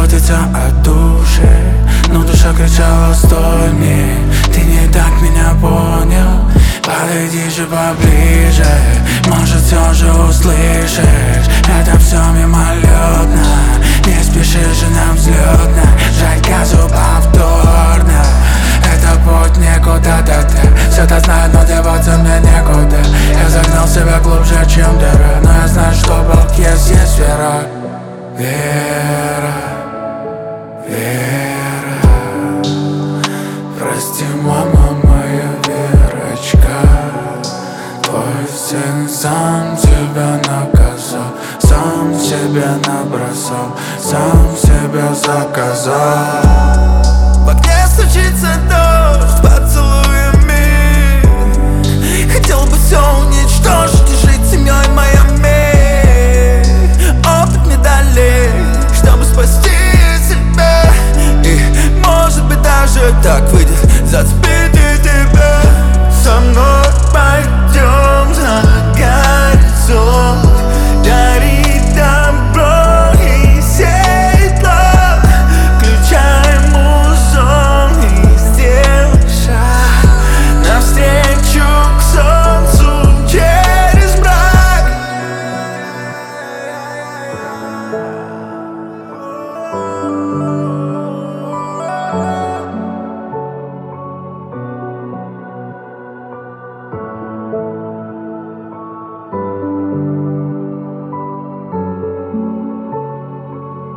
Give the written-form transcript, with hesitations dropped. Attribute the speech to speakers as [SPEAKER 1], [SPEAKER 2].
[SPEAKER 1] заботиться о душе, но душа кричала: стой мне, ты не так меня понял. Подойди же поближе, может все же услышишь. Это все мимолетно, не спешишь же на взлетно. Жать газу повторно, это путь никуда до ты. Все это знаю, но деваться мне некуда. Я загнал себя глубже, чем дыра, но я знаю, что Бог есть вера. Вера, вера. Прости, мама моя Верочка, твой сын сам себя наказал, сам себя набросал, сам себя заказал.
[SPEAKER 2] В окне стучится дождь поцелуями. Хотел бы все уничтожить и жить семьей Майами. Опыт медалей, чтобы спасти себя. И может быть даже так выйдет.